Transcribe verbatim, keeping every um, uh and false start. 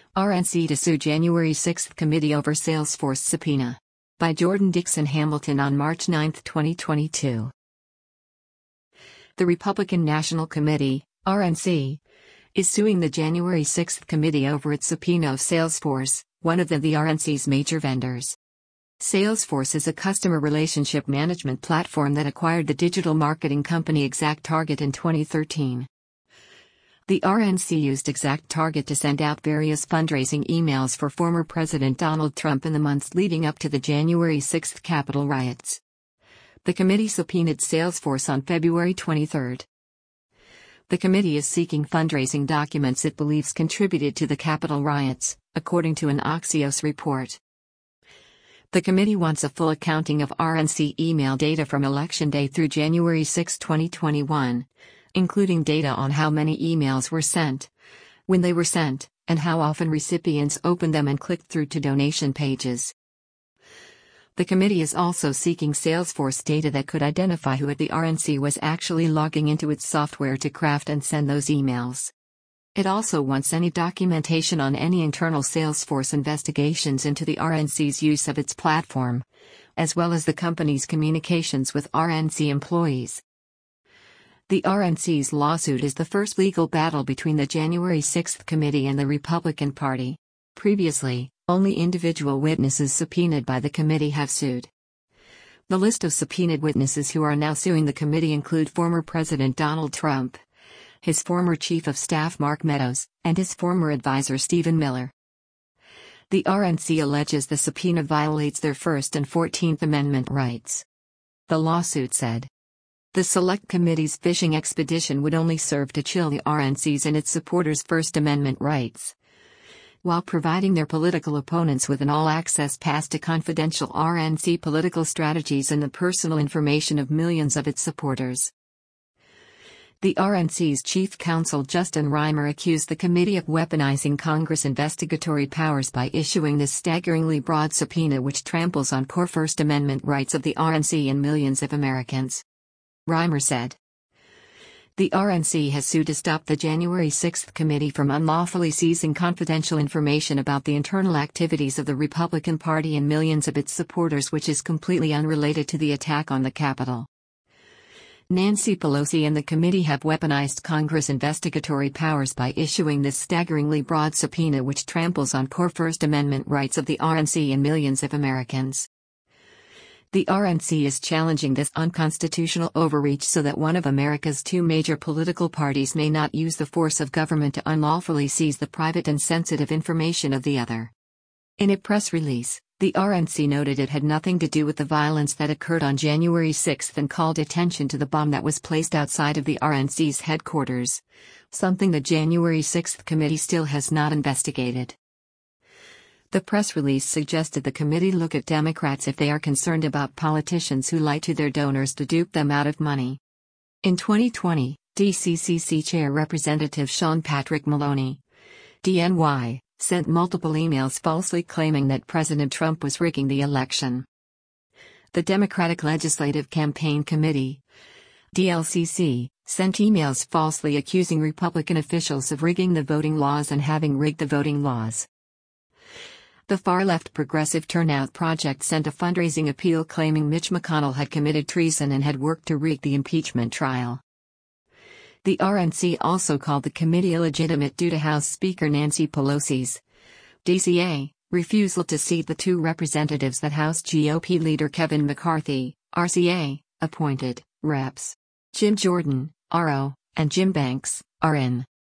R N C to sue January sixth committee over Salesforce subpoena. By Jordan Dixon Hamilton on March ninth, twenty twenty-two. The Republican National Committee, R N C, is suing the January sixth committee over its subpoena of Salesforce, one of the, the R N C's major vendors. Salesforce is a customer relationship management platform that acquired the digital marketing company ExactTarget in twenty thirteen. The R N C used ExactTarget to send out various fundraising emails for former President Donald Trump in the months leading up to the January sixth Capitol riots. The committee subpoenaed Salesforce on February twenty-third. The committee is seeking fundraising documents it believes contributed to the Capitol riots, according to an Axios report. The committee wants a full accounting of R N C email data from Election Day through January sixth, twenty twenty-one, including data on how many emails were sent, when they were sent, and how often recipients opened them and clicked through to donation pages. The committee is also seeking Salesforce data that could identify who at the R N C was actually logging into its software to craft and send those emails. It also wants any documentation on any internal Salesforce investigations into the R N C's use of its platform, as well as the company's communications with R N C employees. The R N C's lawsuit is the first legal battle between the January sixth committee and the Republican Party. Previously, only individual witnesses subpoenaed by the committee have sued. The list of subpoenaed witnesses who are now suing the committee include former President Donald Trump, his former Chief of Staff Mark Meadows, and his former advisor Stephen Miller. The R N C alleges the subpoena violates their First and fourteenth Amendment rights. The lawsuit said, "The Select Committee's fishing expedition would only serve to chill the R N C's and its supporters' First Amendment rights, while providing their political opponents with an all-access pass to confidential R N C political strategies and the personal information of millions of its supporters." The R N C's chief counsel Justin Reimer accused the committee of weaponizing Congress' investigatory powers by issuing this staggeringly broad subpoena which tramples on core First Amendment rights of the R N C and millions of Americans. Reimer said, "The R N C has sued to stop the January sixth committee from unlawfully seizing confidential information about the internal activities of the Republican Party and millions of its supporters, which is completely unrelated to the attack on the Capitol. Nancy Pelosi and the committee have weaponized Congress' investigatory powers by issuing this staggeringly broad subpoena which tramples on core First Amendment rights of the R N C and millions of Americans. The R N C is challenging this unconstitutional overreach so that one of America's two major political parties may not use the force of government to unlawfully seize the private and sensitive information of the other." In a press release, the R N C noted it had nothing to do with the violence that occurred on January sixth and called attention to the bomb that was placed outside of the R N C's headquarters, something the January sixth committee still has not investigated. The press release suggested the committee look at Democrats if they are concerned about politicians who lie to their donors to dupe them out of money. In twenty twenty, D C C C Chair Representative Sean Patrick Maloney, D N Y, sent multiple emails falsely claiming that President Trump was rigging the election. The Democratic Legislative Campaign Committee, D L C C, sent emails falsely accusing Republican officials of rigging the voting laws and having rigged the voting laws. The far-left Progressive Turnout Project sent a fundraising appeal claiming Mitch McConnell had committed treason and had worked to rig the impeachment trial. The R N C also called the committee illegitimate due to House Speaker Nancy Pelosi's D C A refusal to seat the two representatives that House G O P leader Kevin McCarthy, R C A, appointed. Reps. Jim Jordan, R O, and Jim Banks, R N.